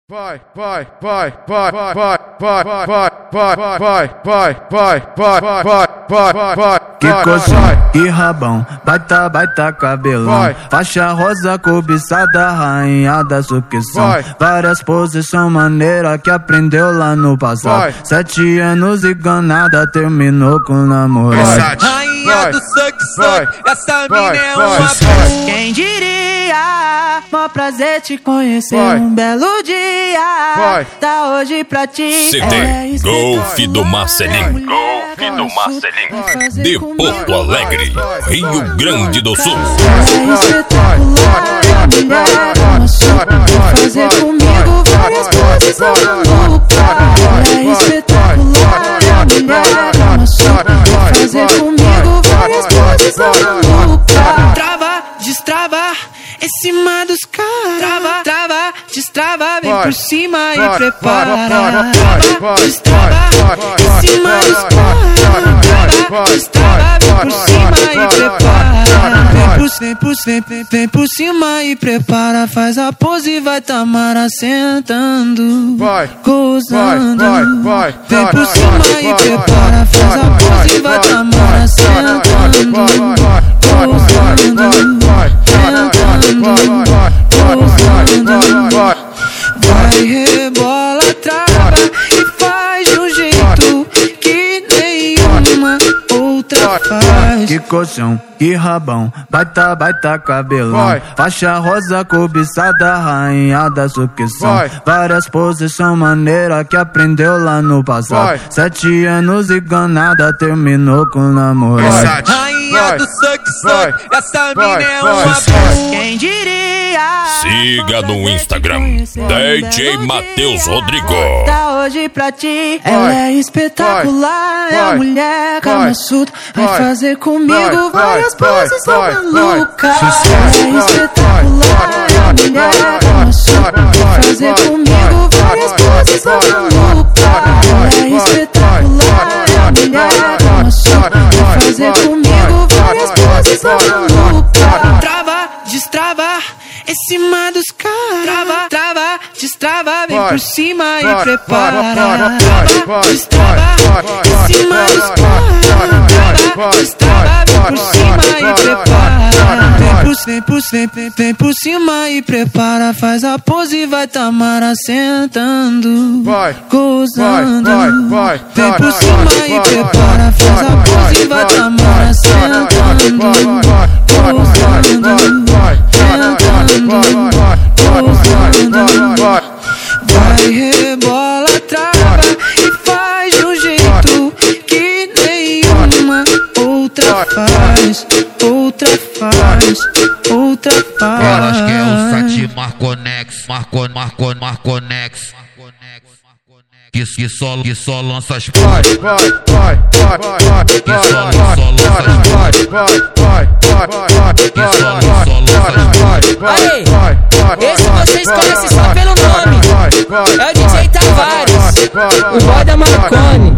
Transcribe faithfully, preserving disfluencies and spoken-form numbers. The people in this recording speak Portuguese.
Vai, vai, vai, vai, vai, vai, vai, vai, vai, vai, vai, vai, vai, vai, vai, vai, vai. Que coxinha, que rabão, baita, baita cabelão. Faixa rosa cobiçada, rainha da sucção. Várias posições maneiras que aprendeu lá no passado. Sete anos e ganada, terminou com namorado. Rainha do suck, suck, essa mina é uma p***. Quem diria, mó prazer te conhecer um belo dia. Tá hoje pra ti. C D Golf do Marcelinho. Golf do Marcelinho. De Porto Alegre, Rio Grande do Sul. É espetacular, é mulher, uma sopa. Vai fazer comigo várias posições malucas. É espetacular, é mulher, uma sopa. Vai fazer comigo várias posições malucas. Trava, destrava, em cima dos caras. Trava, trava, destrava, vem por cima e prepara. Trava, destrava, em cima dos caras. Trava, destrava, vem por cima e prepara. Vem por, vem por, vem, vem, vem por cima e prepara. Faz a pose e vai Tamara sentando, gozando. Vem por cima e prepara. Faz a pose e vai Tamara sentando, gozando. Vai, rebola, trava e faz de um jeito que nenhuma outra faz. Que colchão, que rabão, baita, baita cabelão. Faixa rosa cobiçada, rainha da sucção. Várias posições maneiras que aprendeu lá no passado. Sete anos e ganada, terminou com namorado. Rainha do suck, suck, essa mina é uma p***. Quem diria? Siga no Instagram, D J Matheus Rodrigo. Tá hoje pra ti. Ela é espetacular, é a mulher camassuda. Vai fazer comigo várias poses malucas. Ela é espetacular, é a mulher camassuda. Vai fazer comigo várias poses malucas. Ela é espetacular, é a mulher camassuda. Vai fazer comigo várias poses malucas. Trava, destrava, em cima dos caras. Trava, trava, destrava, vem por cima e prepara. Trava, destrava, em cima dos caras. Trava, destrava, vem por cima e prepara. Vem por, vem por, vem, vem, vem por cima e prepara. Faz a pose e vai Tamara sentando, gozando. Vem por cima e prepara. Faz a pose e vai Tamara sentando, gozando. Vai, rebola, trava e faz de um jeito que nenhuma outra faz. Outra faz, outra faz. Elas querem o site Marconex, Marco, Marco, Marconex. Que, que, só, que só lança as p***. Que só, só lança as p***. Que só, só lança as p***. Aí, esse vocês conhecem só pelo nome. É o D J Tavares, o boy da Marconi.